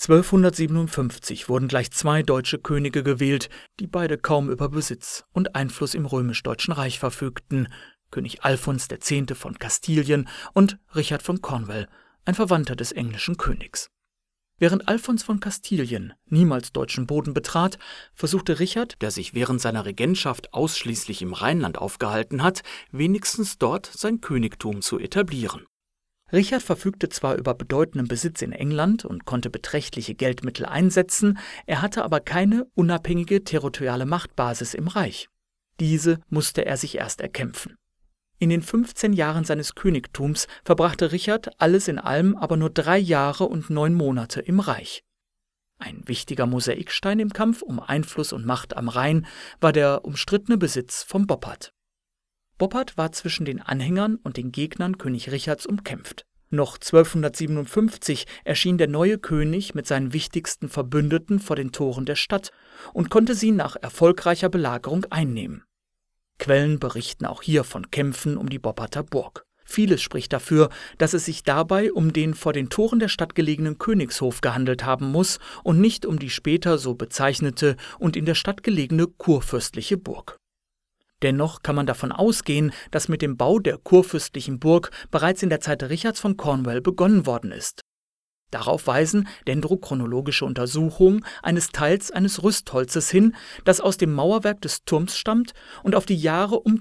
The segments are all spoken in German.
1257 wurden gleich zwei deutsche Könige gewählt, die beide kaum über Besitz und Einfluss im römisch-deutschen Reich verfügten: König Alfons X. von Kastilien und Richard von Cornwall, ein Verwandter des englischen Königs. Während Alfons von Kastilien niemals deutschen Boden betrat, versuchte Richard, der sich während seiner Regentschaft ausschließlich im Rheinland aufgehalten hat, wenigstens dort sein Königtum zu etablieren. Richard verfügte zwar über bedeutenden Besitz in England und konnte beträchtliche Geldmittel einsetzen, er hatte aber keine unabhängige territoriale Machtbasis im Reich. Diese musste er sich erst erkämpfen. In den 15 Jahren seines Königtums verbrachte Richard alles in allem aber nur 3 Jahre und 9 Monate im Reich. Ein wichtiger Mosaikstein im Kampf um Einfluss und Macht am Rhein war der umstrittene Besitz von Boppard. Boppard war zwischen den Anhängern und den Gegnern König Richards umkämpft. Noch 1257 erschien der neue König mit seinen wichtigsten Verbündeten vor den Toren der Stadt und konnte sie nach erfolgreicher Belagerung einnehmen. Quellen berichten auch hier von Kämpfen um die Bopparder Burg. Vieles spricht dafür, dass es sich dabei um den vor den Toren der Stadt gelegenen Königshof gehandelt haben muss und nicht um die später so bezeichnete und in der Stadt gelegene kurfürstliche Burg. Dennoch kann man davon ausgehen, dass mit dem Bau der kurfürstlichen Burg bereits in der Zeit Richards von Cornwall begonnen worden ist. Darauf weisen dendrochronologische Untersuchungen eines Teils eines Rüstholzes hin, das aus dem Mauerwerk des Turms stammt und auf die Jahre um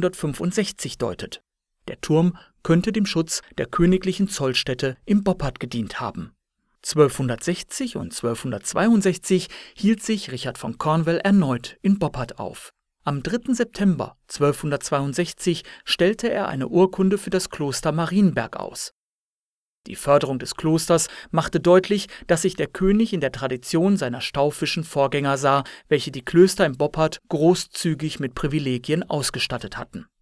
1265 deutet. Der Turm könnte dem Schutz der königlichen Zollstätte im Boppard gedient haben. 1260 und 1262 hielt sich Richard von Cornwall erneut in Boppard auf. Am 3. September 1262 stellte er eine Urkunde für das Kloster Marienberg aus. Die Förderung des Klosters machte deutlich, dass sich der König in der Tradition seiner staufischen Vorgänger sah, welche die Klöster im Boppard großzügig mit Privilegien ausgestattet hatten.